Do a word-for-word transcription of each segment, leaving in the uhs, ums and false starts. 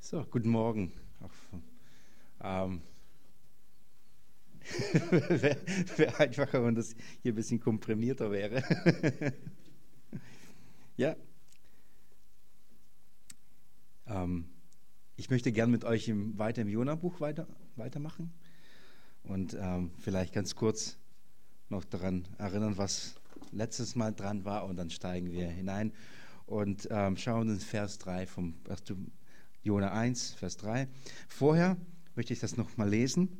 So, guten Morgen. Ähm, Wäre wär einfacher, wenn das hier ein bisschen komprimierter wäre. Ja. Ähm, ich möchte gern mit euch im, weiter im Jona-Buch weiter, weitermachen und ähm, vielleicht ganz kurz noch daran erinnern, was letztes Mal dran war, und dann steigen wir hinein und ähm, schauen in Vers drei vom Jona eins, Vers drei. Vorher möchte ich das nochmal lesen.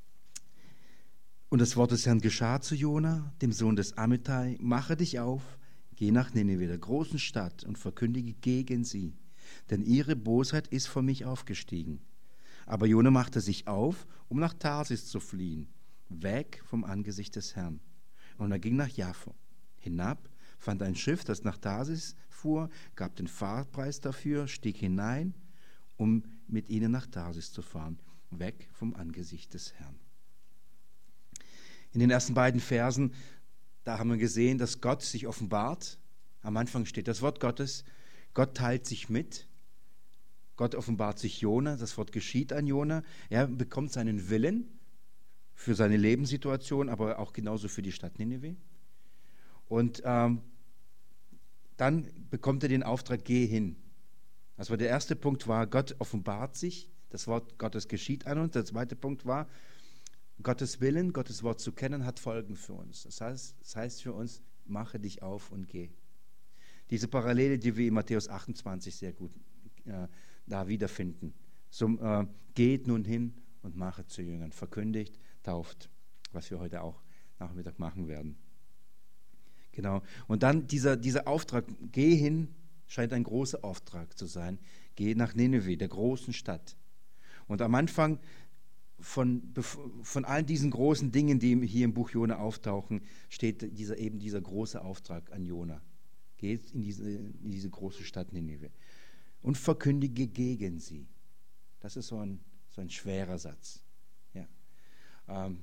Und das Wort des Herrn geschah zu Jona, dem Sohn des Amittai: Mache dich auf, geh nach Nineveh, der großen Stadt, und verkündige gegen sie, denn ihre Bosheit ist vor mich aufgestiegen. Aber Jona machte sich auf, um nach Tarsis zu fliehen, weg vom Angesicht des Herrn. Und er ging nach Jaffo hinab, fand ein Schiff, das nach Tarsis fuhr, gab den Fahrpreis dafür, stieg hinein, um mit ihnen nach Tarsis zu fahren, weg vom Angesicht des Herrn. In den ersten beiden Versen, da haben wir gesehen, dass Gott sich offenbart. Am Anfang steht das Wort Gottes. Gott teilt sich mit. Gott offenbart sich Jona. Das Wort geschieht an Jona. Er bekommt seinen Willen für seine Lebenssituation, aber auch genauso für die Stadt Nineveh. Und ähm, dann bekommt er den Auftrag: Geh hin. Also der erste Punkt war, Gott offenbart sich. Das Wort Gottes geschieht an uns. Der zweite Punkt war, Gottes Willen, Gottes Wort zu kennen, hat Folgen für uns. Das heißt, das heißt für uns, mache dich auf und geh. Diese Parallele, die wir in Matthäus achtundzwanzig sehr gut äh, da wiederfinden. So, äh, geht nun hin und mache zu Jüngern, verkündigt, tauft, was wir heute auch Nachmittag machen werden. Genau. Und dann dieser, dieser Auftrag, geh hin, scheint ein großer Auftrag zu sein. Geh nach Nineveh, der großen Stadt. Und am Anfang Von, von all diesen großen Dingen, die hier im Buch Jona auftauchen, steht dieser, eben dieser große Auftrag an Jona. Geht in diese, in diese große Stadt Nineveh und verkündige gegen sie. Das ist so ein, so ein schwerer Satz. Ja. Ähm,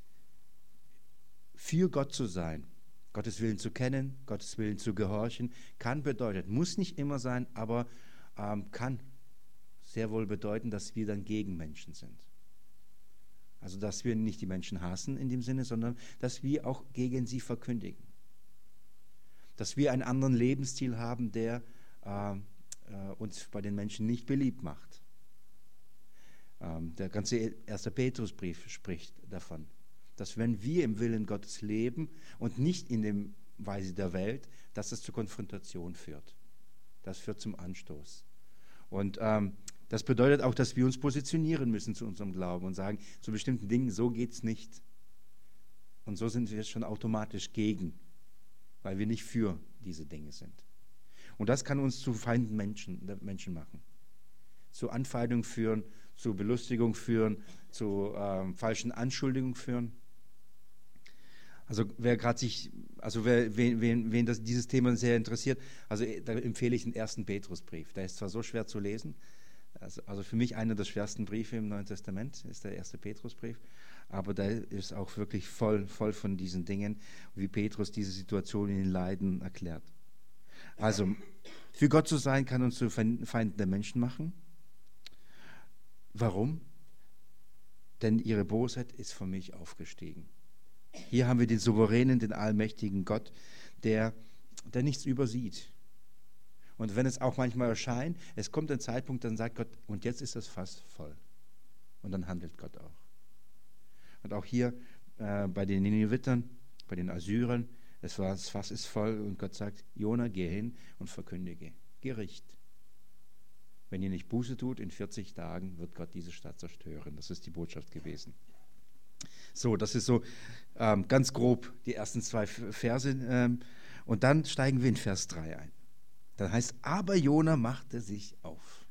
für Gott zu sein, Gottes Willen zu kennen, Gottes Willen zu gehorchen, kann bedeuten, muss nicht immer sein, aber ähm, kann sehr wohl bedeuten, dass wir dann gegen Menschen sind. Also, dass wir nicht die Menschen hassen in dem Sinne, sondern dass wir auch gegen sie verkündigen. Dass wir einen anderen Lebensstil haben, der äh, äh, uns bei den Menschen nicht beliebt macht. Ähm, der ganze erste Petrusbrief spricht davon, dass wenn wir im Willen Gottes leben und nicht in der Weise der Welt, dass es zur Konfrontation führt. Das führt zum Anstoß. Und ähm, das bedeutet auch, dass wir uns positionieren müssen zu unserem Glauben und sagen, zu bestimmten Dingen, so geht es nicht. Und so sind wir schon automatisch gegen, weil wir nicht für diese Dinge sind. Und das kann uns zu Feinden Menschen, Menschen machen. Zu Anfeindung führen, zu Belustigung führen, zu ähm, falschen Anschuldigungen führen. Also wer gerade sich, also wer, wen, wen, wen das, dieses Thema sehr interessiert, also da empfehle ich den ersten Petrusbrief. Der ist zwar so schwer zu lesen, Also, also für mich einer der schwersten Briefe im Neuen Testament ist der erste Petrusbrief, aber der ist auch wirklich voll, voll von diesen Dingen, wie Petrus diese Situation in den Leiden erklärt. Also, für Gott zu sein, kann uns zu Feinden der Menschen machen. Warum? Denn ihre Bosheit ist von mich aufgestiegen. Hier haben wir den souveränen, den allmächtigen Gott, der, der nichts übersieht. Und wenn es auch manchmal erscheint, es kommt ein Zeitpunkt, dann sagt Gott, und jetzt ist das Fass voll. Und dann handelt Gott auch. Und auch hier äh, bei den Ninevitern, bei den Assyrern, es war, das Fass ist voll und Gott sagt, Jona, geh hin und verkündige Gericht. Wenn ihr nicht Buße tut, in vierzig Tagen wird Gott diese Stadt zerstören. Das ist die Botschaft gewesen. So, das ist so ähm, ganz grob die ersten zwei Verse. Ähm, und dann steigen wir in Vers drei ein. Dann heißt, aber Jona machte sich auf.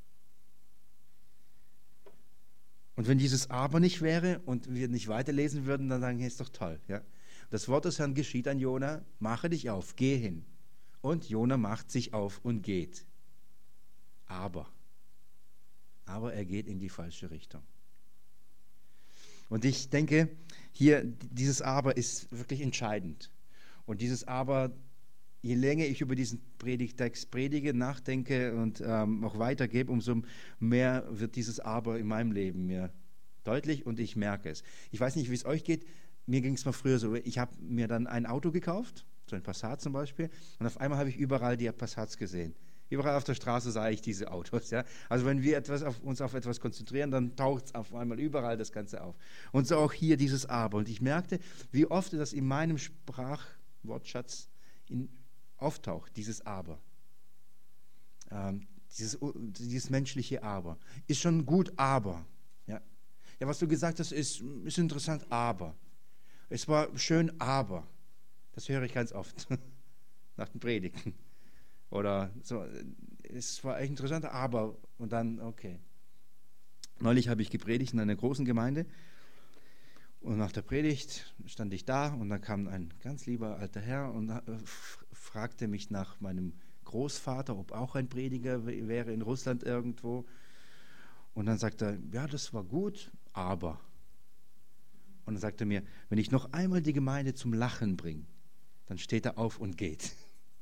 Und wenn dieses Aber nicht wäre und wir nicht weiterlesen würden, dann sagen wir, ist doch toll. Ja? Das Wort des Herrn geschieht an Jona, mache dich auf, geh hin. Und Jona macht sich auf und geht. Aber, aber er geht in die falsche Richtung. Und ich denke, hier, dieses Aber ist wirklich entscheidend. Und dieses Aber je länger ich über diesen Predigtext predige, nachdenke und ähm, auch weitergebe, umso mehr wird dieses Aber in meinem Leben mir deutlich und ich merke es. Ich weiß nicht, wie es euch geht. Mir ging es mal früher so, ich habe mir dann ein Auto gekauft, so ein Passat zum Beispiel, und auf einmal habe ich überall die Passats gesehen. Überall auf der Straße sah ich diese Autos. Ja? Also wenn wir etwas auf, uns auf etwas konzentrieren, dann taucht es auf einmal überall das Ganze auf. Und so auch hier dieses Aber. Und ich merkte, wie oft das in meinem Sprachwortschatz in, auftaucht, dieses Aber. Ähm, dieses, dieses menschliche Aber. Ist schon gut, aber. Ja, ja, was du gesagt hast, ist, ist interessant, aber. Es war schön, aber. Das höre ich ganz oft nach den Predigten. Oder so, es war echt interessant, aber, und dann, okay. Neulich habe ich gepredigt in einer großen Gemeinde und nach der Predigt stand ich da und dann kam ein ganz lieber alter Herr und fragte mich nach meinem Großvater, ob auch ein Prediger wäre in Russland irgendwo. Und dann sagte er, ja, das war gut, aber. Und dann sagte er mir, wenn ich noch einmal die Gemeinde zum Lachen bringe, dann steht er auf und geht.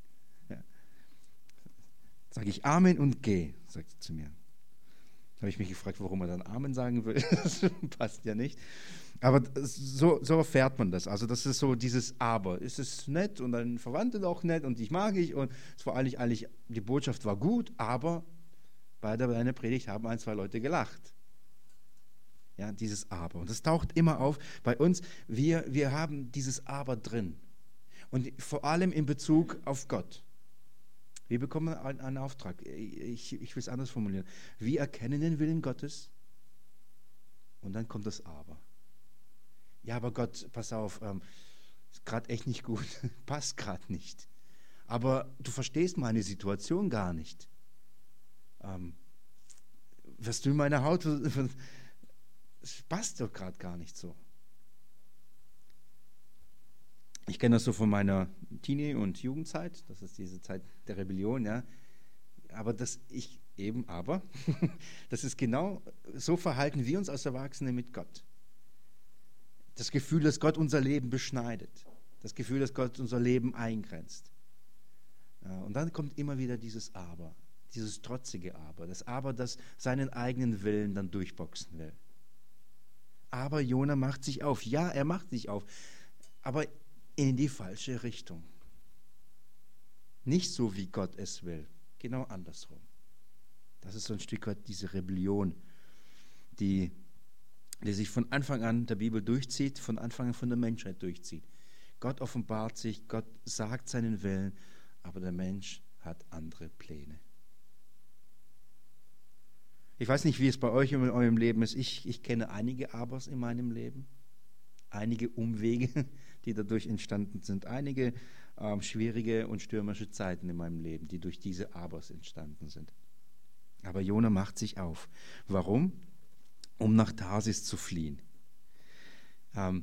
Sage ich Amen und geh, sagt er zu mir. Da habe ich mich gefragt, warum er dann Amen sagen will. Das passt ja nicht. Aber so, so erfährt man das. Also das ist so dieses Aber. Ist es nett und dann Verwandte auch nett und dich mag ich und es war eigentlich, eigentlich, die Botschaft war gut, aber bei der, bei der Predigt haben ein, zwei Leute gelacht. Ja, dieses Aber. Und das taucht immer auf bei uns. Wir, wir haben dieses Aber drin. Und vor allem in Bezug auf Gott. Wir bekommen einen, einen Auftrag. Ich, ich will es anders formulieren. Wir erkennen den Willen Gottes und dann kommt das Aber. Ja, aber Gott, pass auf, ähm, ist gerade echt nicht gut. Passt gerade nicht. Aber du verstehst meine Situation gar nicht. Ähm, was du in meiner Haut, es passt doch gerade gar nicht so. Ich kenne das so von meiner Teenie- und Jugendzeit, das ist diese Zeit der Rebellion, ja. Aber das, ich eben, aber, das ist genau, so verhalten wir uns als Erwachsene mit Gott. Das Gefühl, dass Gott unser Leben beschneidet. Das Gefühl, dass Gott unser Leben eingrenzt. Ja, und dann kommt immer wieder dieses Aber, dieses trotzige Aber, das Aber, das seinen eigenen Willen dann durchboxen will. Aber Jona macht sich auf. Ja, er macht sich auf. Aber in die falsche Richtung. Nicht so, wie Gott es will. Genau andersrum. Das ist so ein Stück weit diese Rebellion, die, die sich von Anfang an der Bibel durchzieht, von Anfang an von der Menschheit durchzieht. Gott offenbart sich, Gott sagt seinen Willen, aber der Mensch hat andere Pläne. Ich weiß nicht, wie es bei euch in eurem Leben ist. Ich, ich kenne einige Abers in meinem Leben. Einige Umwege, die dadurch entstanden sind. Einige ähm, schwierige und stürmische Zeiten in meinem Leben, die durch diese Abers entstanden sind. Aber Jona macht sich auf. Warum? Um nach Tarsis zu fliehen. Ähm,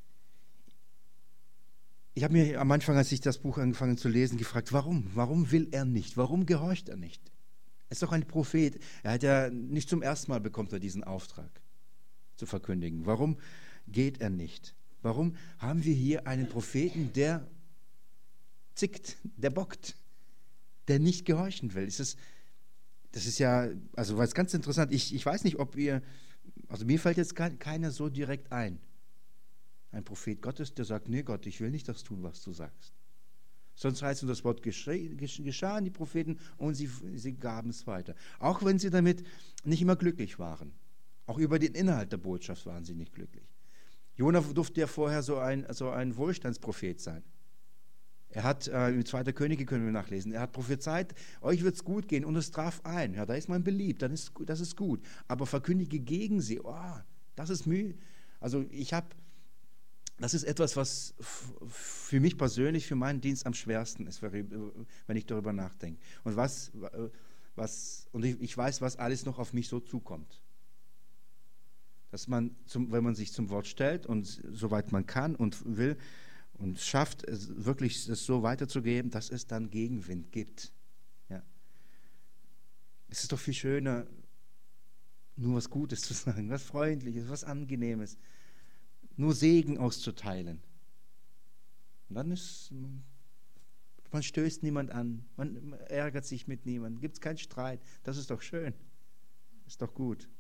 ich habe mir am Anfang, als ich das Buch angefangen zu lesen, gefragt, warum? Warum will er nicht? Warum gehorcht er nicht? Er ist doch ein Prophet. Er hat ja nicht zum ersten Mal bekommt er diesen Auftrag zu verkündigen. Warum geht er nicht? Warum haben wir hier einen Propheten, der zickt, der bockt, der nicht gehorchen will? Ist das, das ist ja, also was ganz interessant, ich, ich weiß nicht, ob ihr, also mir fällt jetzt keiner so direkt ein. Ein Prophet Gottes, der sagt, nee Gott, ich will nicht das tun, was du sagst. Sonst heißt es, das Wort geschah an die Propheten und sie, sie gaben es weiter. Auch wenn sie damit nicht immer glücklich waren. Auch über den Inhalt der Botschaft waren sie nicht glücklich. Jona durfte ja vorher so ein, so ein Wohlstandsprophet sein. Er hat, äh, im zweiten Könige können wir nachlesen, er hat prophezeit, euch wird es gut gehen und es traf ein. Ja, da ist man beliebt, dann ist, das ist gut. Aber verkündige gegen sie, oh, das ist Mühe. Also ich habe, das ist etwas, was für mich persönlich, für meinen Dienst am schwersten ist, wenn ich darüber nachdenke. Und, was, was, und ich, ich weiß, was alles noch auf mich so zukommt. Dass man, zum, wenn man sich zum Wort stellt und soweit man kann und will und schafft, es wirklich es so weiterzugeben, dass es dann Gegenwind gibt. Ja. Es ist doch viel schöner, nur was Gutes zu sagen, was Freundliches, was Angenehmes, nur Segen auszuteilen. Und dann ist Man stößt niemand an, man ärgert sich mit niemandem, gibt es keinen Streit. Das ist doch schön, ist doch gut.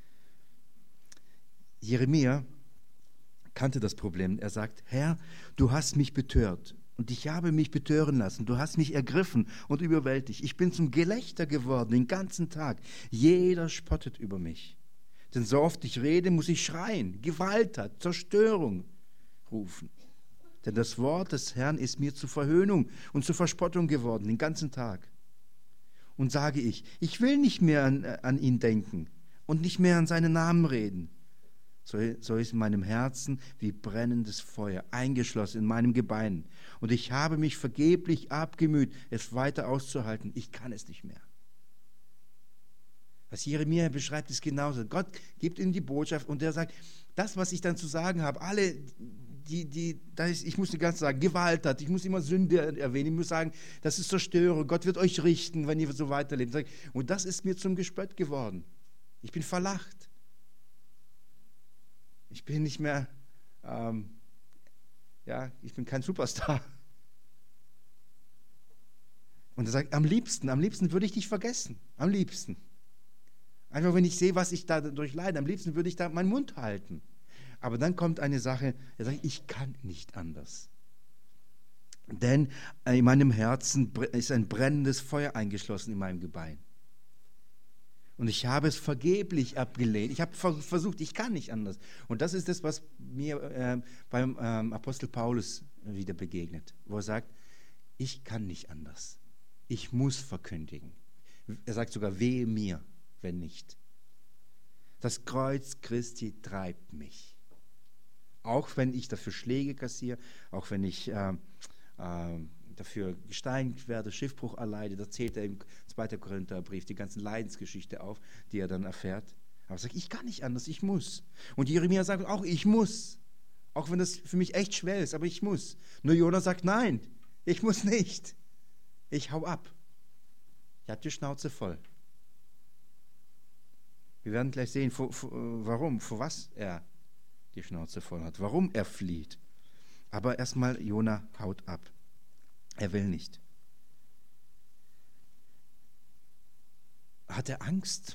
Jeremia kannte das Problem. Er sagt, Herr, du hast mich betört und ich habe mich betören lassen. Du hast mich ergriffen und überwältigt. Ich bin zum Gelächter geworden den ganzen Tag. Jeder spottet über mich. Denn so oft ich rede, muss ich schreien, Gewalttat, Zerstörung rufen. Denn das Wort des Herrn ist mir zur Verhöhnung und zur Verspottung geworden den ganzen Tag. Und sage ich, ich will nicht mehr an, an ihn denken und nicht mehr an seinen Namen reden. So, so ist in meinem Herzen wie brennendes Feuer, eingeschlossen in meinem Gebein. Und ich habe mich vergeblich abgemüht, es weiter auszuhalten. Ich kann es nicht mehr. Was Jeremia beschreibt, ist genauso. Gott gibt ihm die Botschaft und er sagt, das, was ich dann zu sagen habe, alle, die, die, das ist, ich muss die ganze Zeit sagen, Gewalttat, ich muss immer Sünde erwähnen, ich muss sagen, das ist Zerstörung, Gott wird euch richten, wenn ihr so weiterlebt. Und das ist mir zum Gespött geworden. Ich bin verlacht. Ich bin nicht mehr, ähm, ja, ich bin kein Superstar. Und er sagt, am liebsten, am liebsten würde ich dich vergessen. Am liebsten. Einfach, wenn ich sehe, was ich da durchleide, am liebsten würde ich da meinen Mund halten. Aber dann kommt eine Sache, er sagt, ich kann nicht anders. Denn in meinem Herzen ist ein brennendes Feuer eingeschlossen in meinem Gebein. Und ich habe es vergeblich abgelehnt. Ich habe versucht, ich kann nicht anders. Und das ist das, was mir äh, beim ähm, Apostel Paulus wieder begegnet, wo er sagt, ich kann nicht anders. Ich muss verkündigen. Er sagt sogar, wehe mir, wenn nicht. Das Kreuz Christi treibt mich. Auch wenn ich dafür Schläge kassiere, auch wenn ich äh, äh, dafür gesteinigt werde, Schiffbruch erleide, da zählt er im zweiten Korintherbrief die ganze Leidensgeschichte auf, die er dann erfährt. Aber er sagt, ich kann nicht anders, ich muss. Und Jeremia sagt auch, ich muss. Auch wenn das für mich echt schwer ist, aber ich muss. Nur Jona sagt, nein, ich muss nicht. Ich hau ab. Ich habe die Schnauze voll. Wir werden gleich sehen, vor, vor, warum, vor was er die Schnauze voll hat, warum er flieht. Aber erstmal, Jona haut ab. Er will nicht. Hat er Angst?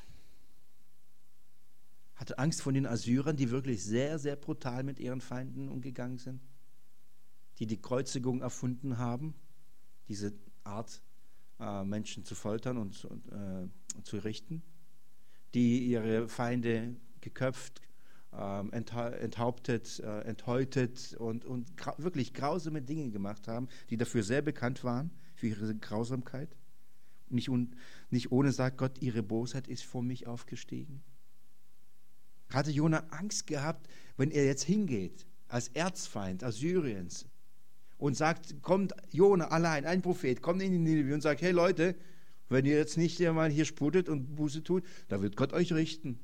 Hat er Angst vor den Assyrern, die wirklich sehr, sehr brutal mit ihren Feinden umgegangen sind? Die die Kreuzigung erfunden haben, diese Art, äh, Menschen zu foltern und, und äh, zu richten? Die ihre Feinde geköpft, äh, enthauptet, äh, enthäutet und, und gra- wirklich grausame Dinge gemacht haben, die dafür sehr bekannt waren, für ihre Grausamkeit. Nicht, un, nicht ohne sagt Gott, ihre Bosheit ist vor mich aufgestiegen. Hatte Jona Angst gehabt, wenn er jetzt hingeht, als Erzfeind Assyriens und sagt, kommt Jona allein, ein Prophet, kommt in die Nineveh und sagt, hey Leute, wenn ihr jetzt nicht mal hier sputet und Buße tut, da wird Gott euch richten.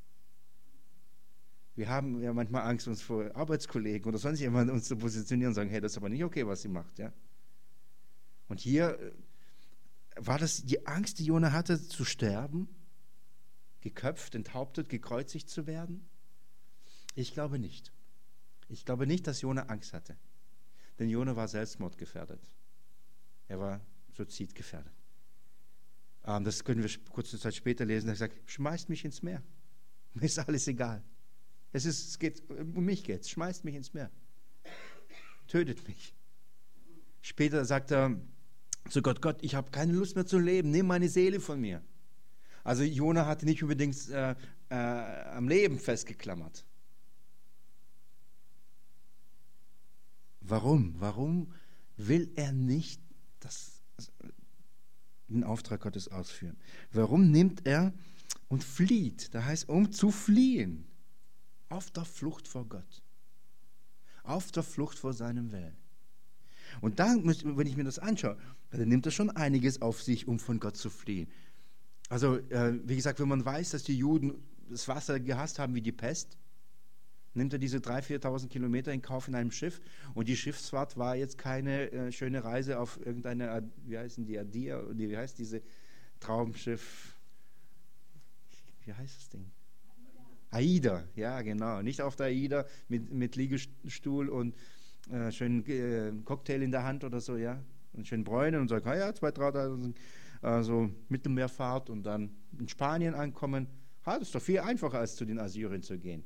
Wir haben ja manchmal Angst, uns vor Arbeitskollegen oder sonst jemand uns zu positionieren und sagen, hey, das ist aber nicht okay, was sie macht. Ja? Und hier war das die Angst, die Jona hatte, zu sterben, geköpft, enthauptet, gekreuzigt zu werden? Ich glaube nicht. Ich glaube nicht, dass Jona Angst hatte. Denn Jona war selbstmordgefährdet. Er war suizidgefährdet. Ähm, das können wir kurze Zeit später lesen. Er sagt, schmeißt mich ins Meer. Mir ist alles egal. Es, ist, es geht, um mich geht's. Schmeißt mich ins Meer. Tötet mich. Später sagt er zu Gott, Gott, ich habe keine Lust mehr zu leben. Nimm meine Seele von mir. Also Jona hatte nicht unbedingt äh, äh, am Leben festgeklammert. Warum? Warum will er nicht das, den Auftrag Gottes ausführen? Warum nimmt er und flieht? Das heißt, um zu fliehen. Auf der Flucht vor Gott. Auf der Flucht vor seinem Willen. Und dann, wenn ich mir das anschaue, dann nimmt er schon einiges auf sich, um von Gott zu fliehen. Also, äh, wie gesagt, wenn man weiß, dass die Juden das Wasser gehasst haben wie die Pest, nimmt er diese dreitausend, viertausend Kilometer in Kauf in einem Schiff. Und die Schiffsfahrt war jetzt keine äh, schöne Reise auf irgendeine, wie heißen die, Adia, wie heißt diese Traumschiff, wie heißt das Ding? Aida, ja genau. Nicht auf der Aida mit, mit Liegestuhl und äh, schönen äh, Cocktail in der Hand oder so, ja. in Schönbräunen und sagt, ah ja, zwei, drei Tage äh, so Mittelmeerfahrt und dann in Spanien ankommen. Ha, das ist doch viel einfacher, als zu den Assyrern zu gehen.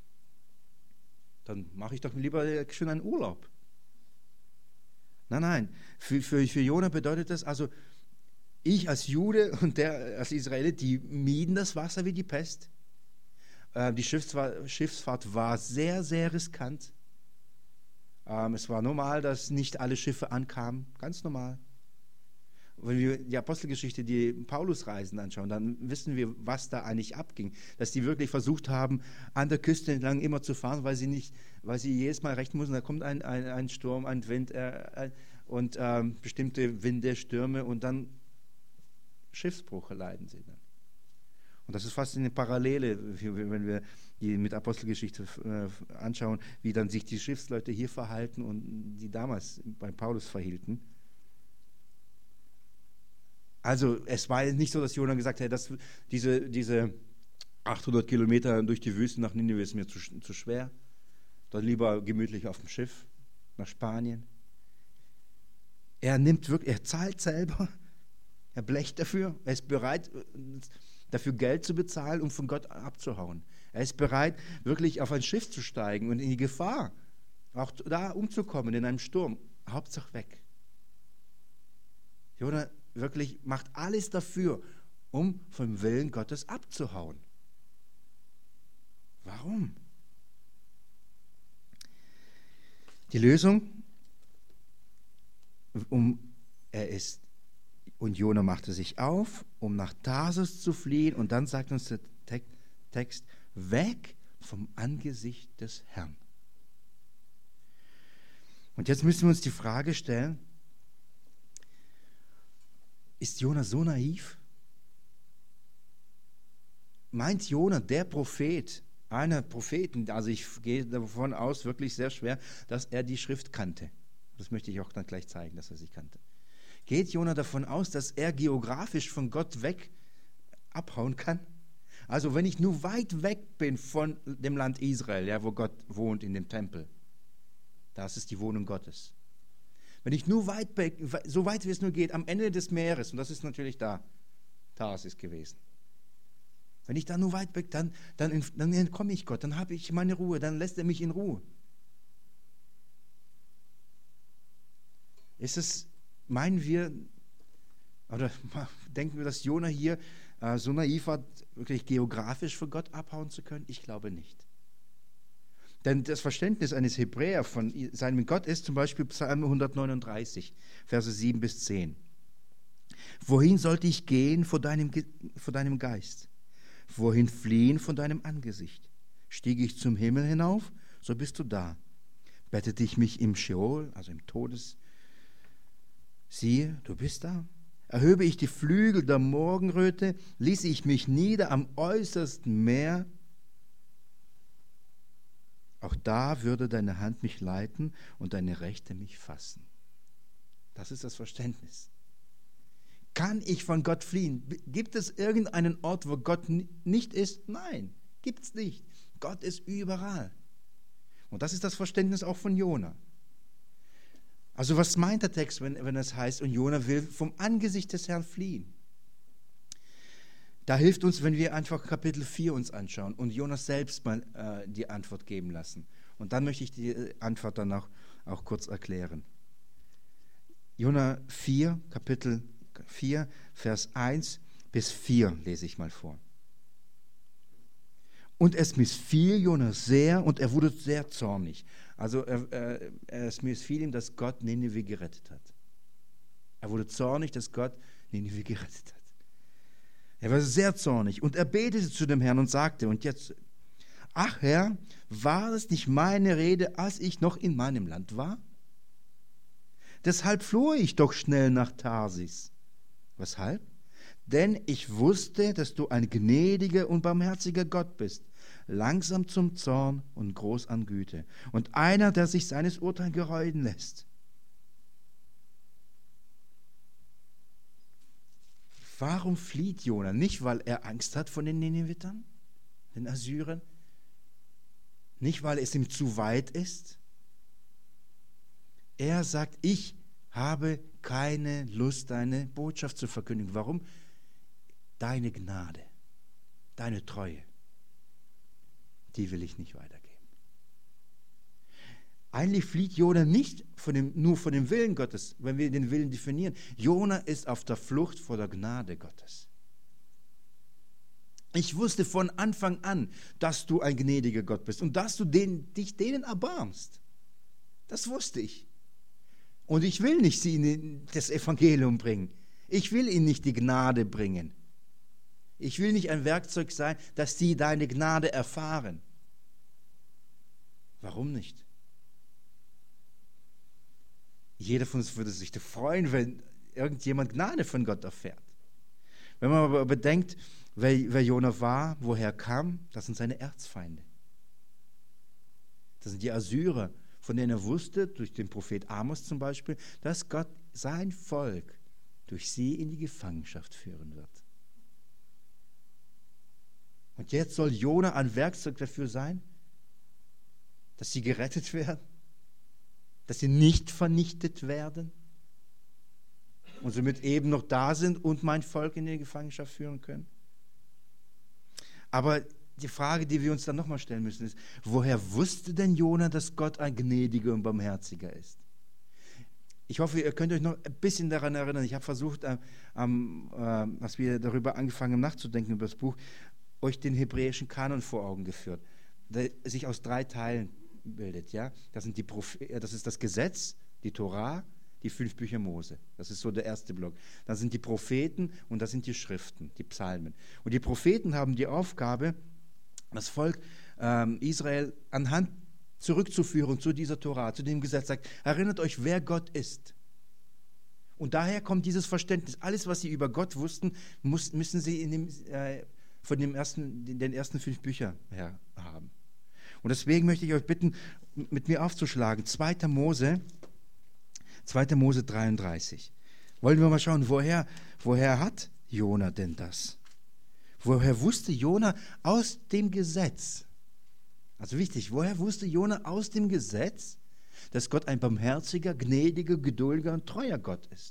Dann mache ich doch lieber schön einen Urlaub. Nein, nein, für, für, für Jona bedeutet das also, ich als Jude und der als Israelit, die mieden das Wasser wie die Pest. Äh, die Schiffsfahrt, Schiffsfahrt war sehr, sehr riskant. Ähm, es war normal, dass nicht alle Schiffe ankamen, ganz normal. Wenn wir die Apostelgeschichte, die Paulusreisen anschauen, dann wissen wir, was da eigentlich abging. Dass die wirklich versucht haben, an der Küste entlang immer zu fahren, weil sie nicht, weil sie jedes Mal rechnen mussten, da kommt ein, ein, ein Sturm, ein Wind äh, und ähm, bestimmte Winde, Stürme und dann Schiffsbruch erleiden sie dann. Und das ist fast eine Parallele, wenn wir die mit Apostelgeschichte äh, anschauen, wie dann sich die Schiffsleute hier verhalten und die damals bei Paulus verhielten. Also es war nicht so, dass Jona gesagt hat, dass diese, diese achthundert Kilometer durch die Wüste nach Ninive ist mir zu, zu schwer. Dann lieber gemütlich auf dem Schiff nach Spanien. Er nimmt wirklich, er zahlt selber, er blecht dafür, er ist bereit, dafür Geld zu bezahlen, um von Gott abzuhauen. Er ist bereit, wirklich auf ein Schiff zu steigen und in die Gefahr, auch da umzukommen in einem Sturm. Hauptsache weg. Jona wirklich macht alles dafür, um vom Willen Gottes abzuhauen. Warum? Die Lösung, um, er ist, und Jona machte sich auf, um nach Tarsus zu fliehen, und dann sagt uns der Text, weg vom Angesicht des Herrn. Und jetzt müssen wir uns die Frage stellen, ist Jona so naiv? Meint Jona, der Prophet, einer Propheten, also ich gehe davon aus, wirklich sehr schwer, dass er die Schrift kannte. Das möchte ich auch dann gleich zeigen, dass er sie kannte. Geht Jona davon aus, dass er geografisch von Gott weg abhauen kann? Also wenn ich nur weit weg bin von dem Land Israel, ja, wo Gott wohnt in dem Tempel, das ist die Wohnung Gottes. Wenn ich nur weit weg, so weit wie es nur geht, am Ende des Meeres, und das ist natürlich da, Tarsis gewesen. Wenn ich da nur weit weg, dann, dann, dann entkomme ich Gott, dann habe ich meine Ruhe, dann lässt er mich in Ruhe. Ist es, meinen wir, oder denken wir, dass Jona hier äh, so naiv war, wirklich geografisch von Gott abhauen zu können? Ich glaube nicht. Denn das Verständnis eines Hebräer von seinem Gott ist zum Beispiel Psalm hundertneununddreißig, Verse sieben bis zehn. Wohin sollte ich gehen vor deinem, vor deinem Geist? Wohin fliehen von deinem Angesicht? Stiege ich zum Himmel hinauf, so bist du da. Bettete ich mich im Scheol, also im Todes, siehe, du bist da. Erhöbe ich die Flügel der Morgenröte, ließe ich mich nieder am äußersten Meer, auch da würde deine Hand mich leiten und deine Rechte mich fassen. Das ist das Verständnis. Kann ich von Gott fliehen? Gibt es irgendeinen Ort, wo Gott nicht ist? Nein, gibt es nicht. Gott ist überall. Und das ist das Verständnis auch von Jona. Also was meint der Text, wenn, wenn es heißt, und Jona will vom Angesicht des Herrn fliehen? Da hilft uns, wenn wir einfach Kapitel vier uns anschauen und Jonas selbst mal äh, die Antwort geben lassen. Und dann möchte ich die Antwort dann auch, auch kurz erklären. Jona vier, Kapitel vier, Vers eins bis vier lese ich mal vor. Und es missfiel Jona sehr und er wurde sehr zornig. Also er, er, es missfiel ihm, dass Gott Ninive gerettet hat. Er wurde zornig, dass Gott Ninive gerettet hat. Er war sehr zornig und er betete zu dem Herrn und sagte, und jetzt, ach Herr, war es nicht meine Rede, als ich noch in meinem Land war? Deshalb floh ich doch schnell nach Tarsis. Weshalb? Denn ich wusste, dass du ein gnädiger und barmherziger Gott bist, langsam zum Zorn und groß an Güte und einer, der sich seines Urteils gereuen lässt. Warum flieht Jona? Nicht, weil er Angst hat von den Ninevitern, den Assyrern, nicht, weil es ihm zu weit ist. Er sagt, ich habe keine Lust, deine Botschaft zu verkündigen. Warum? Deine Gnade, deine Treue, die will ich nicht weitergeben. Eigentlich flieht Jona nicht von dem, nur von dem Willen Gottes, wenn wir den Willen definieren. Jona ist auf der Flucht vor der Gnade Gottes. Ich wusste von Anfang an, dass du ein gnädiger Gott bist und dass du den, dich denen erbarmst. Das wusste ich. Und ich will nicht sie in das Evangelium bringen. Ich will ihnen nicht die Gnade bringen. Ich will nicht ein Werkzeug sein, dass sie deine Gnade erfahren. Warum nicht? Jeder von uns würde sich freuen, wenn irgendjemand Gnade von Gott erfährt. Wenn man aber bedenkt, wer, wer Jona war, woher kam, das sind seine Erzfeinde. Das sind die Assyrer, von denen er wusste, durch den Prophet Amos zum Beispiel, dass Gott sein Volk durch sie in die Gefangenschaft führen wird. Und jetzt soll Jona ein Werkzeug dafür sein, dass sie gerettet werden, dass sie nicht vernichtet werden und somit eben noch da sind und mein Volk in die Gefangenschaft führen können. Aber die Frage, die wir uns dann nochmal stellen müssen, ist, woher wusste denn Jona, dass Gott ein gnädiger und barmherziger ist? Ich hoffe, ihr könnt euch noch ein bisschen daran erinnern. Ich habe versucht, äh, äh, als wir darüber angefangen haben nachzudenken, über das Buch, euch den hebräischen Kanon vor Augen geführt, der sich aus drei Teilen bildet. Ja? Das, sind die Prophe- das ist das Gesetz, die Torah, die fünf Bücher Mose. Das ist so der erste Block. Dann sind die Propheten und das sind die Schriften, die Psalmen. Und die Propheten haben die Aufgabe, das Volk ähm, Israel anhand zurückzuführen zu dieser Torah, zu dem Gesetz, sagt, erinnert euch, wer Gott ist. Und daher kommt dieses Verständnis. Alles, was sie über Gott wussten, muss, müssen sie in dem, äh, von dem ersten, den ersten fünf Büchern her haben. Und deswegen möchte ich euch bitten, mit mir aufzuschlagen. zweiter Mose, zweiter Mose dreiunddreißig. Wollen wir mal schauen, woher, woher hat Jona denn das? Woher wusste Jona aus dem Gesetz? Also wichtig, woher wusste Jona aus dem Gesetz, dass Gott ein barmherziger, gnädiger, geduldiger und treuer Gott ist?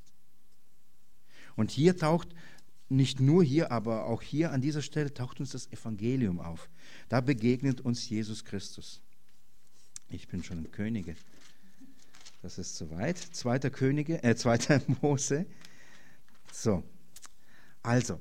Und hier taucht, nicht nur hier, aber auch hier an dieser Stelle taucht uns das Evangelium auf. Da begegnet uns Jesus Christus. Ich bin schon im Könige. Das ist soweit. Zweiter Könige, äh, zweiter Mose. So, also,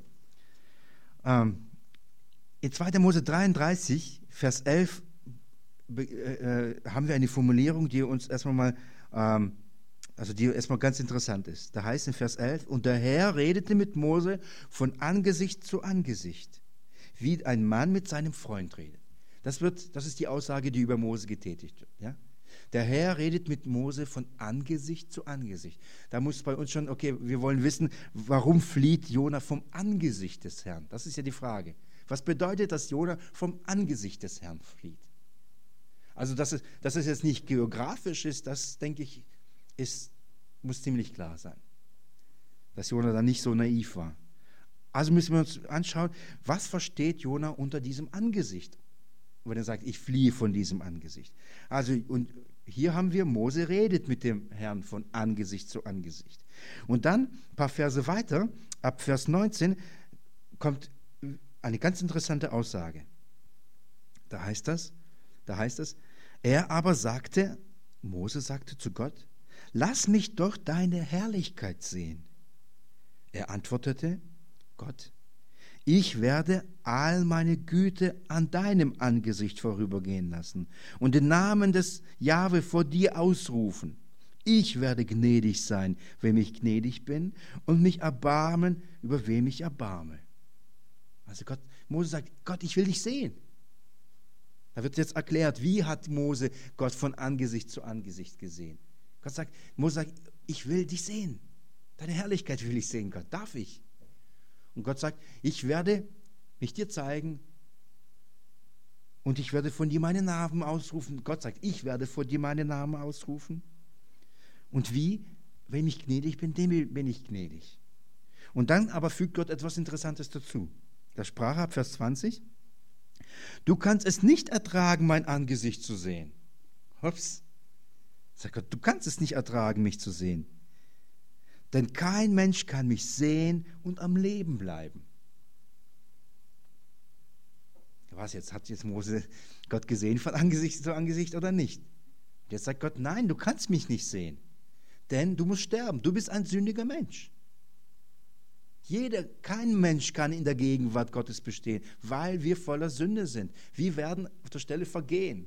ähm, in zweiter Mose dreiunddreißig, Vers elf, be, äh, haben wir eine Formulierung, die uns erstmal mal, ähm, also die erstmal ganz interessant ist. Da heißt in Vers elf, und der Herr redete mit Mose von Angesicht zu Angesicht, wie ein Mann mit seinem Freund redet. Das, wird, das ist die Aussage, die über Mose getätigt wird. Ja? Der Herr redet mit Mose von Angesicht zu Angesicht. Da muss bei uns schon, okay, wir wollen wissen, warum flieht Jona vom Angesicht des Herrn? Das ist ja die Frage. Was bedeutet, dass Jona vom Angesicht des Herrn flieht? Also, dass es, dass es jetzt nicht geografisch ist, das, denke ich, ist, muss ziemlich klar sein. Dass Jona da nicht so naiv war. Also müssen wir uns anschauen, was versteht Jona unter diesem Angesicht? Wenn er sagt, ich fliehe von diesem Angesicht. Also, und hier haben wir, Mose redet mit dem Herrn von Angesicht zu Angesicht. Und dann, ein paar Verse weiter, ab Vers neunzehn, kommt eine ganz interessante Aussage. Da heißt das, da heißt es, er aber sagte, Mose sagte zu Gott, lass mich doch deine Herrlichkeit sehen. Er antwortete, Gott, ich werde all meine Güte an deinem Angesicht vorübergehen lassen und den Namen des Jahwe vor dir ausrufen. Ich werde gnädig sein, wem ich gnädig bin, und mich erbarmen, über wem ich erbarme. Also Gott, Mose sagt, Gott, ich will dich sehen. Da wird jetzt erklärt, wie hat Mose Gott von Angesicht zu Angesicht gesehen. Gott sagt, Mose sagt, ich will dich sehen. Deine Herrlichkeit will ich sehen, Gott. Darf ich? Und Gott sagt, ich werde mich dir zeigen und ich werde von dir meinen Namen ausrufen. Gott sagt, ich werde von dir meinen Namen ausrufen. Und wie? Wenn ich gnädig bin, dem bin ich gnädig. Und dann aber fügt Gott etwas Interessantes dazu. Da sprach er ab Vers zwanzig, du kannst es nicht ertragen, mein Angesicht zu sehen. Hops. Sagt Gott, du kannst es nicht ertragen, mich zu sehen. Denn kein Mensch kann mich sehen und am Leben bleiben. Was jetzt? Hat jetzt Mose Gott gesehen von Angesicht zu Angesicht oder nicht? Jetzt sagt Gott, nein, du kannst mich nicht sehen, denn du musst sterben. Du bist ein sündiger Mensch. Jeder, kein Mensch kann in der Gegenwart Gottes bestehen, weil wir voller Sünde sind. Wir werden auf der Stelle vergehen.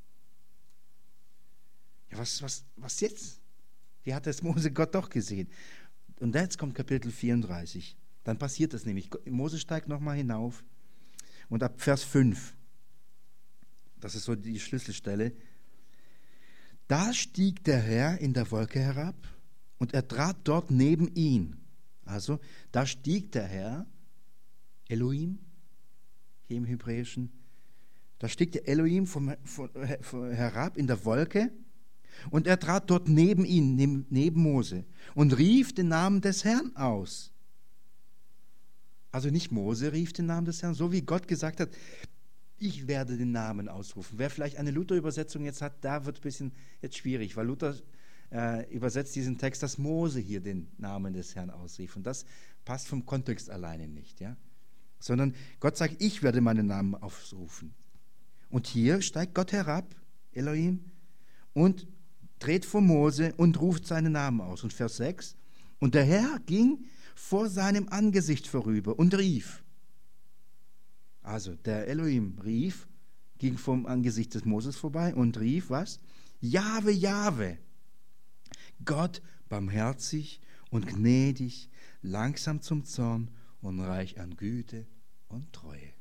Ja, was, was, was jetzt? Wie hat das Mose Gott doch gesehen? Und jetzt kommt Kapitel vierunddreißig. Dann passiert das nämlich. Mose steigt nochmal hinauf. Und ab Vers fünf, das ist so die Schlüsselstelle, da stieg der Herr in der Wolke herab und er trat dort neben ihn. Also, da stieg der Herr, Elohim, hier im Hebräischen, da stieg der Elohim vom, vom, vom, herab in der Wolke und er trat dort neben ihn, neben, neben Mose und rief den Namen des Herrn aus. Also nicht Mose rief den Namen des Herrn, so wie Gott gesagt hat, ich werde den Namen ausrufen. Wer vielleicht eine Luther-Übersetzung jetzt hat, da wird es ein bisschen jetzt schwierig, weil Luther äh, übersetzt diesen Text, dass Mose hier den Namen des Herrn ausrief. Und das passt vom Kontext alleine nicht. Ja? Sondern Gott sagt, ich werde meinen Namen ausrufen. Und hier steigt Gott herab, Elohim, und dreht vor Mose und ruft seinen Namen aus. Und Vers sechs, und der Herr ging vor seinem Angesicht vorüber und rief. Also der Elohim rief, ging vom Angesicht des Moses vorbei und rief, was? Jahwe, Jahwe, Gott barmherzig und gnädig, langsam zum Zorn und reich an Güte und Treue.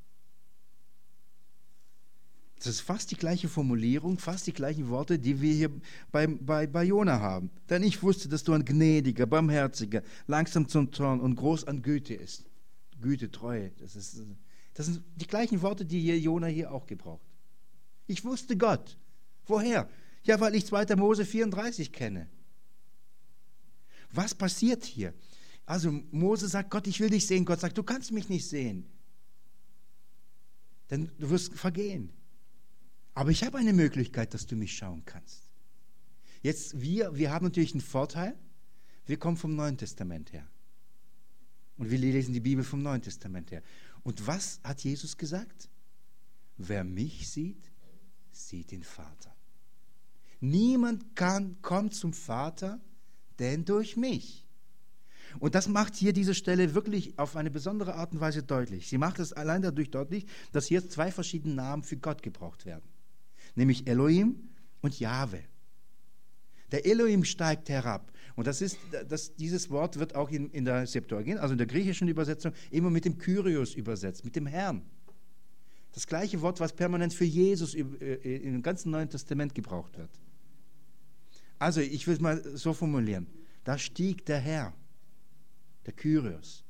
Das ist fast die gleiche Formulierung, fast die gleichen Worte, die wir hier bei, bei, bei Jona haben. Denn ich wusste, dass du ein gnädiger, barmherziger, langsam zum Zorn und groß an Güte ist. Güte, Treue, das, ist, das sind die gleichen Worte, die hier Jona hier auch gebraucht. Ich wusste Gott. Woher? Ja, weil ich zweiter Mose vierunddreißig kenne. Was passiert hier? Also Mose sagt, Gott, ich will dich sehen. Gott sagt, du kannst mich nicht sehen. Denn du wirst vergehen. Aber ich habe eine Möglichkeit, dass du mich schauen kannst. Jetzt, wir, wir haben natürlich einen Vorteil. Wir kommen vom Neuen Testament her. Und wir lesen die Bibel vom Neuen Testament her. Und was hat Jesus gesagt? Wer mich sieht, sieht den Vater. Niemand kann, kommt zum Vater, denn durch mich. Und das macht hier diese Stelle wirklich auf eine besondere Art und Weise deutlich. Sie macht es allein dadurch deutlich, dass hier zwei verschiedene Namen für Gott gebraucht werden. Nämlich Elohim und Jahwe. Der Elohim steigt herab. Und das ist, das, dieses Wort wird auch in, in der Septuagint, also in der griechischen Übersetzung, immer mit dem Kyrios übersetzt, mit dem Herrn. Das gleiche Wort, was permanent für Jesus im ganzen Neuen Testament gebraucht wird. Also, ich will es mal so formulieren. Da stieg der Herr, der Kyrios,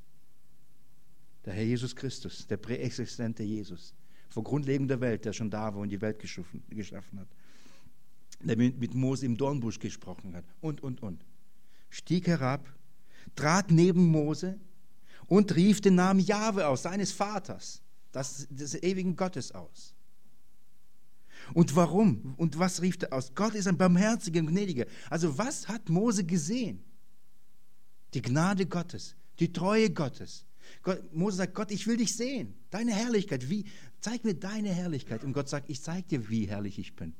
der Herr Jesus Christus, der präexistente Jesus, vor Grundlegung der Welt, der schon da war und die Welt geschaffen, geschaffen hat, der mit Mose im Dornbusch gesprochen hat und, und, und. Stieg herab, trat neben Mose und rief den Namen Jahwe aus, seines Vaters, des, des ewigen Gottes aus. Und warum? Und was rief er aus? Gott ist ein barmherziger und gnädiger. Also was hat Mose gesehen? Die Gnade Gottes, die Treue Gottes. Gott, Mose sagt, Gott, ich will dich sehen, deine Herrlichkeit. Wie? Zeig mir deine Herrlichkeit. Und Gott sagt, ich zeig dir, wie herrlich ich bin.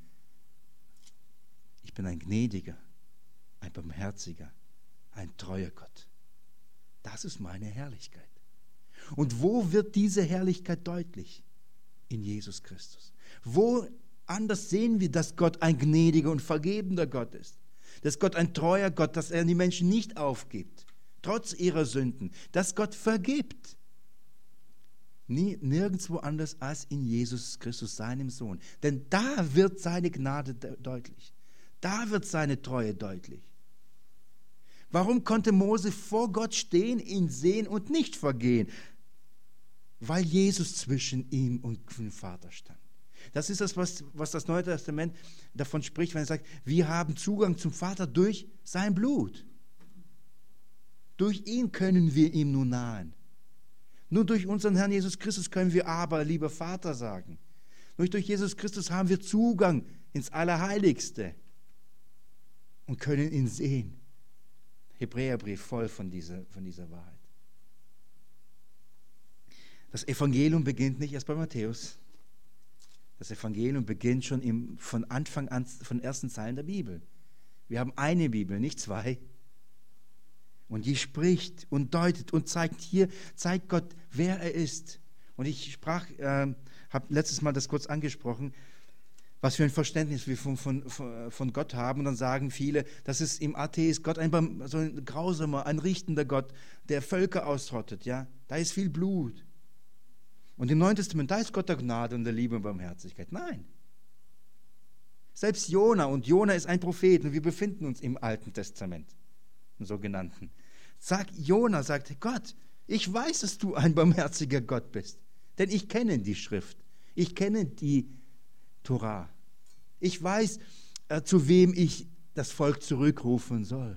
Ich bin ein gnädiger, ein barmherziger, ein treuer Gott. Das ist meine Herrlichkeit. Und wo wird diese Herrlichkeit deutlich? In Jesus Christus. Wo anders sehen wir, dass Gott ein gnädiger und vergebender Gott ist? Dass Gott ein treuer Gott, dass er die Menschen nicht aufgibt, trotz ihrer Sünden, dass Gott vergibt. Nie, nirgendwo anders als in Jesus Christus, seinem Sohn. Denn da wird seine Gnade de- deutlich. Da wird seine Treue deutlich. Warum konnte Mose vor Gott stehen, ihn sehen und nicht vergehen? Weil Jesus zwischen ihm und dem Vater stand. Das ist das, was, was das Neue Testament davon spricht, wenn er sagt, wir haben Zugang zum Vater durch sein Blut. Durch ihn können wir ihm nun nahen. Nur durch unseren Herrn Jesus Christus können wir aber, lieber Vater, sagen. Nur durch Jesus Christus haben wir Zugang ins Allerheiligste und können ihn sehen. Hebräerbrief voll von dieser, von dieser Wahrheit. Das Evangelium beginnt nicht erst bei Matthäus. Das Evangelium beginnt schon im, von Anfang an, von den ersten Zeilen der Bibel. Wir haben eine Bibel, nicht zwei. Und die spricht und deutet und zeigt hier, zeigt Gott, wer er ist. Und ich sprach, äh, habe letztes Mal das kurz angesprochen, was für ein Verständnis wir von, von, von Gott haben. Und dann sagen viele, das ist im Atheist Gott ein, so ein grausamer, ein richtender Gott, der Völker ausrottet. Ja? Da ist viel Blut. Und im Neuen Testament, da ist Gott der Gnade und der Liebe und Barmherzigkeit. Nein. Selbst Jona, und Jona ist ein Prophet, und wir befinden uns im Alten Testament, im sogenannten. Sag, Jona sagte, Gott, ich weiß, dass du ein barmherziger Gott bist, denn ich kenne die Schrift, ich kenne die Torah. Ich weiß, äh, zu wem ich das Volk zurückrufen soll.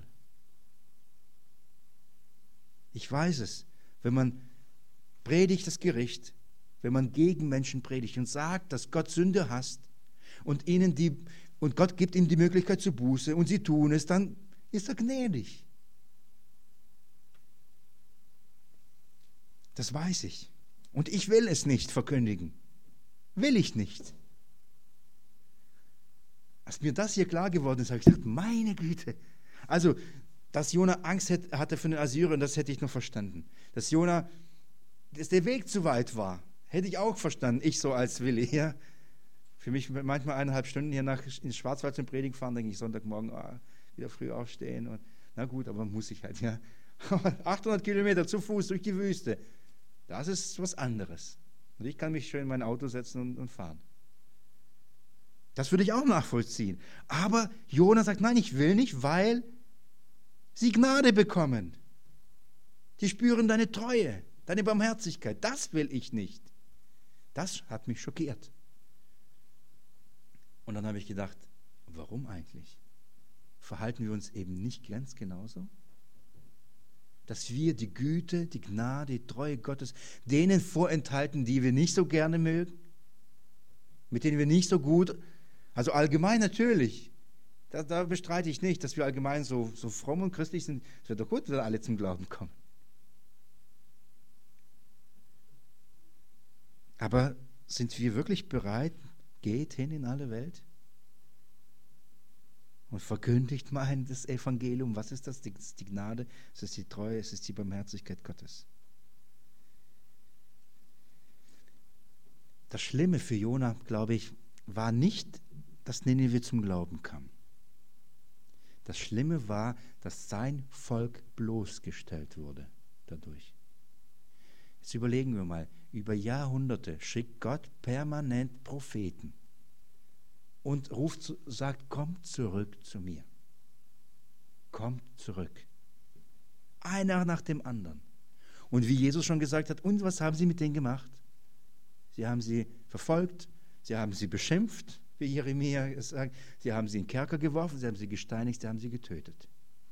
Ich weiß es, wenn man predigt das Gericht, wenn man gegen Menschen predigt und sagt, dass Gott Sünde hasst und ihnen die und Gott gibt ihnen die Möglichkeit zur Buße und sie tun es, dann ist er gnädig. Das weiß ich. Und ich will es nicht verkündigen. Will ich nicht. Als mir das hier klar geworden ist, habe ich gedacht, meine Güte. Also, dass Jona Angst hatte vor den Assyrern, das hätte ich noch verstanden. Dass Jona, dass der Weg zu weit war, hätte ich auch verstanden. Ich so als Willi. Ja. Für mich manchmal eineinhalb Stunden hier nach ins Schwarzwald zum Predigen fahren, denke ich Sonntagmorgen, oh, wieder früh aufstehen. Und, na gut, aber muss ich halt. Ja. achthundert Kilometer zu Fuß durch die Wüste. Das ist was anderes. Und ich kann mich schön in mein Auto setzen und, und fahren. Das würde ich auch nachvollziehen. Aber Jona sagt, nein, ich will nicht, weil sie Gnade bekommen. Die spüren deine Treue, deine Barmherzigkeit. Das will ich nicht. Das hat mich schockiert. Und dann habe ich gedacht, warum eigentlich? Verhalten wir uns eben nicht ganz genauso? Dass wir die Güte, die Gnade, die Treue Gottes denen vorenthalten, die wir nicht so gerne mögen, mit denen wir nicht so gut, also allgemein natürlich, da, da bestreite ich nicht, dass wir allgemein so, so fromm und christlich sind. Es wäre doch gut, wenn alle zum Glauben kommen. Aber sind wir wirklich bereit, geht hin in alle Welt und verkündigt mal das Evangelium? Was ist das? Das ist die Gnade, es ist die Treue, es ist die Barmherzigkeit Gottes. Das Schlimme für Jona, glaube ich, war nicht, dass Ninive zum Glauben kam. Das Schlimme war, dass sein Volk bloßgestellt wurde dadurch. Jetzt überlegen wir mal, über Jahrhunderte schickt Gott permanent Propheten und ruft, sagt, kommt zurück zu mir. Kommt zurück. Einer nach dem anderen. Und wie Jesus schon gesagt hat, und was haben sie mit denen gemacht? Sie haben sie verfolgt, sie haben sie beschimpft, wie Jeremia sagt, sie haben sie in den Kerker geworfen, sie haben sie gesteinigt, sie haben sie getötet.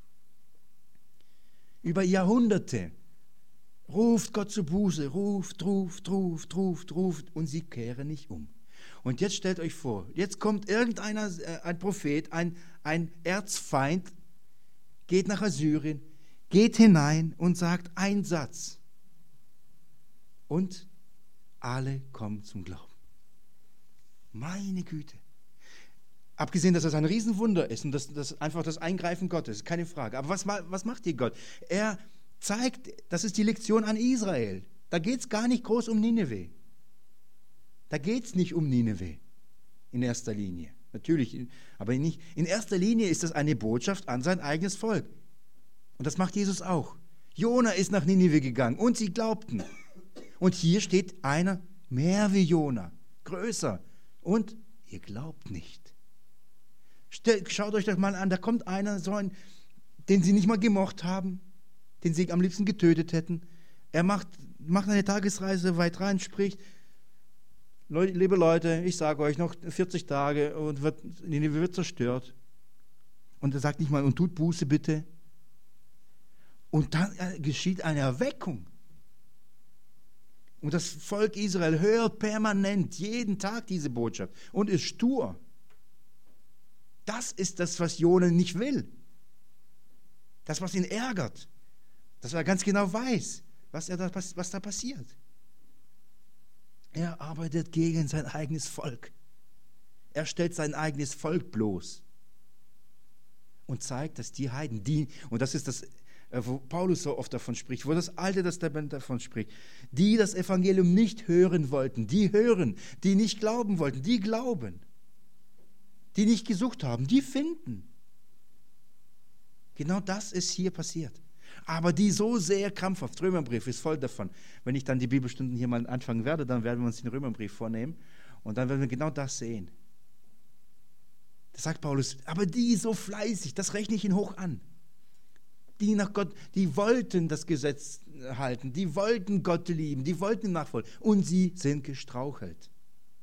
Über Jahrhunderte ruft Gott zur Buße, ruft, ruft, ruft, ruft, ruft, und sie kehren nicht um. Und jetzt stellt euch vor, jetzt kommt irgendeiner, äh, ein Prophet, ein, ein Erzfeind, geht nach Assyrien, geht hinein und sagt einen Satz. Und alle kommen zum Glauben. Meine Güte. Abgesehen, dass das ein Riesenwunder ist und das, das einfach das Eingreifen Gottes, keine Frage. Aber was, was macht hier Gott? Er zeigt, das ist die Lektion an Israel. Da geht es gar nicht groß um Nineveh. Da geht es nicht um Nineveh in erster Linie. Natürlich, aber nicht. In erster Linie ist das eine Botschaft an sein eigenes Volk. Und das macht Jesus auch. Jona ist nach Nineveh gegangen und sie glaubten. Und hier steht einer mehr wie Jona, größer. Und ihr glaubt nicht. Stellt, schaut euch das mal an, da kommt einer, so ein, den sie nicht mal gemocht haben, den sie am liebsten getötet hätten. Er macht, macht eine Tagesreise weit rein, spricht, liebe Leute, ich sage euch, noch vierzig Tage und wird, Nineveh wird zerstört. Und er sagt nicht mal, und tut Buße bitte. Und dann geschieht eine Erweckung. Und das Volk Israel hört permanent, jeden Tag diese Botschaft und ist stur. Das ist das, was Jona nicht will. Das, was ihn ärgert. Dass er ganz genau weiß, was, er da, was da passiert. Er arbeitet gegen sein eigenes Volk. Er stellt sein eigenes Volk bloß. Und zeigt, dass die Heiden, die, und das ist das, wo Paulus so oft davon spricht, wo das Alte Testament davon spricht, die das Evangelium nicht hören wollten, die hören, die nicht glauben wollten, die glauben. Die nicht gesucht haben, die finden. Genau das ist hier passiert. Aber die so sehr krampfhaft, Römerbrief ist voll davon. Wenn ich dann die Bibelstunden hier mal anfangen werde, dann werden wir uns den Römerbrief vornehmen und dann werden wir genau das sehen. Da sagt Paulus, aber die so fleißig, das rechne ich ihnen hoch an. Die nach Gott, die wollten das Gesetz halten, die wollten Gott lieben, die wollten ihm nachfolgen und sie sind gestrauchelt.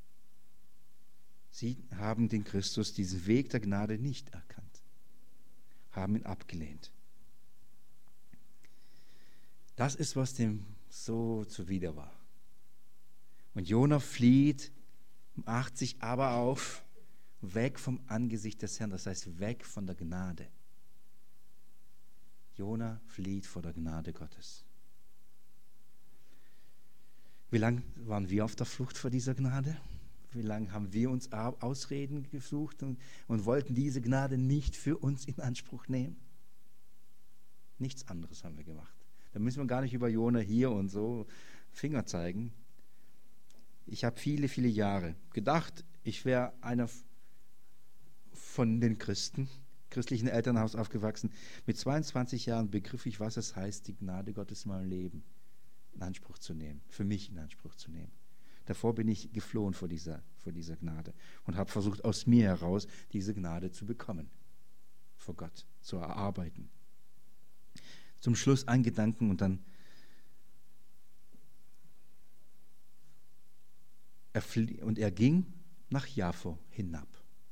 Sie haben den Christus, diesen Weg der Gnade nicht erkannt, haben ihn abgelehnt. Das ist, was dem so zuwider war. Und Jona flieht, macht sich aber auf, weg vom Angesicht des Herrn, das heißt weg von der Gnade. Jona flieht vor der Gnade Gottes. Wie lange waren wir auf der Flucht vor dieser Gnade? Wie lange haben wir uns Ausreden gesucht und, und wollten diese Gnade nicht für uns in Anspruch nehmen? Nichts anderes haben wir gemacht. Da müssen wir gar nicht über Jona hier und so Finger zeigen. Ich habe viele, viele Jahre gedacht, ich wäre einer von den Christen, christlichen Elternhaus aufgewachsen. Mit zweiundzwanzig Jahren begriff ich, was es heißt, die Gnade Gottes in meinem Leben in Anspruch zu nehmen, für mich in Anspruch zu nehmen. Davor bin ich geflohen vor dieser, vor dieser Gnade und habe versucht, aus mir heraus diese Gnade zu bekommen, vor Gott zu erarbeiten. Zum Schluss ein Gedanken und dann er flie- und er ging nach Jaffo hinab,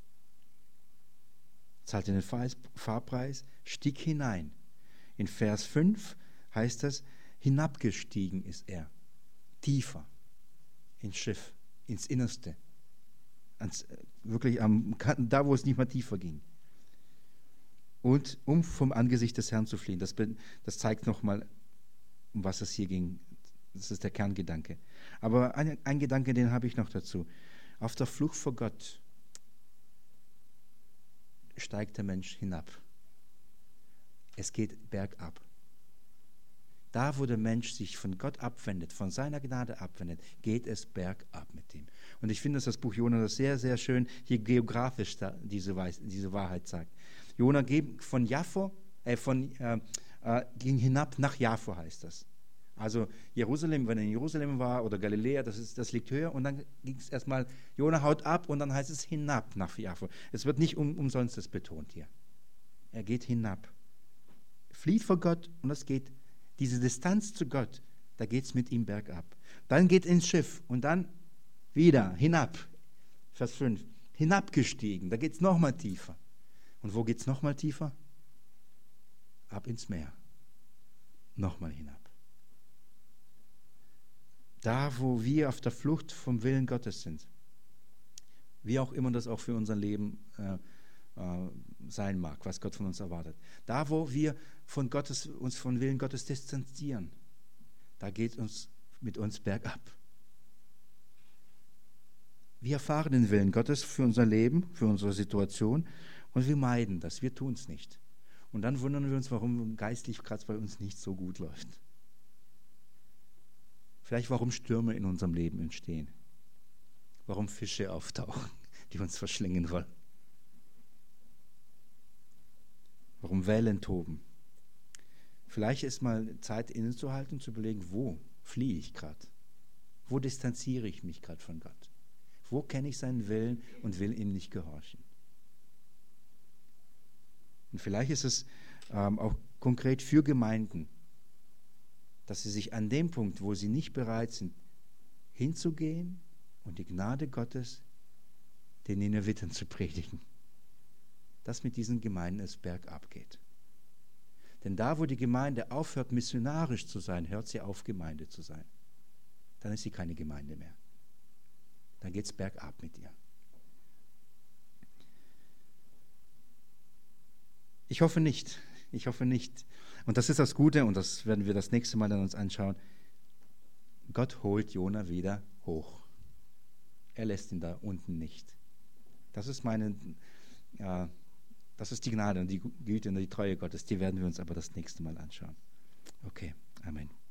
zahlte den Fahrpreis, stieg hinein. In Vers fünf heißt es, hinabgestiegen ist er, tiefer ins Schiff, ins Innerste, ans, wirklich am, da, wo es nicht mehr tiefer ging. Und um vom Angesicht des Herrn zu fliehen. Das, das zeigt nochmal, um was es hier ging. Das ist der Kerngedanke. Aber ein, ein Gedanke, den habe ich noch dazu. Auf der Flucht vor Gott steigt der Mensch hinab. Es geht bergab. Da, wo der Mensch sich von Gott abwendet, von seiner Gnade abwendet, geht es bergab mit ihm. Und ich finde, dass das Buch Jona das sehr, sehr schön hier geografisch da, diese, Weis, diese Wahrheit zeigt. Jona ging von Jaffo, äh, von, äh, äh, ging hinab nach Jaffo, heißt das. Also Jerusalem, wenn er in Jerusalem war oder Galiläa, das, ist, das liegt höher. Und dann ging es erstmal, Jona haut ab und dann heißt es hinab nach Jaffo. Es wird nicht um, umsonst das betont hier. Er geht hinab. Flieht vor Gott und es geht, diese Distanz zu Gott, da geht es mit ihm bergab. Dann geht ins Schiff und dann wieder hinab. Vers fünf. Hinabgestiegen, da geht es nochmal tiefer. Und wo geht es nochmal tiefer? Ab ins Meer. Nochmal hinab. Da, wo wir auf der Flucht vom Willen Gottes sind, wie auch immer das auch für unser Leben äh, äh, sein mag, was Gott von uns erwartet. Da, wo wir von Gottes, uns vom Willen Gottes distanzieren, da geht uns mit uns bergab. Wir erfahren den Willen Gottes für unser Leben, für unsere Situation und wir meiden das, wir tun es nicht. Und dann wundern wir uns, warum geistlich gerade bei uns nicht so gut läuft. Vielleicht warum Stürme in unserem Leben entstehen. Warum Fische auftauchen, die uns verschlingen wollen. Warum Wellen toben. Vielleicht ist mal Zeit innezuhalten und zu überlegen, wo fliehe ich gerade? Wo distanziere ich mich gerade von Gott? Wo kenne ich seinen Willen und will ihm nicht gehorchen? Und vielleicht ist es ähm, auch konkret für Gemeinden, dass sie sich an dem Punkt, wo sie nicht bereit sind, hinzugehen und die Gnade Gottes den Nineviten zu predigen, dass mit diesen Gemeinden es bergab geht. Denn da, wo die Gemeinde aufhört, missionarisch zu sein, hört sie auf, Gemeinde zu sein. Dann ist sie keine Gemeinde mehr. Dann geht es bergab mit ihr. Ich hoffe nicht. Ich hoffe nicht. Und das ist das Gute, und das werden wir das nächste Mal dann uns anschauen. Gott holt Jona wieder hoch. Er lässt ihn da unten nicht. Das ist meine, ja, das ist die Gnade und die Güte und die Treue Gottes. Die werden wir uns aber das nächste Mal anschauen. Okay, Amen.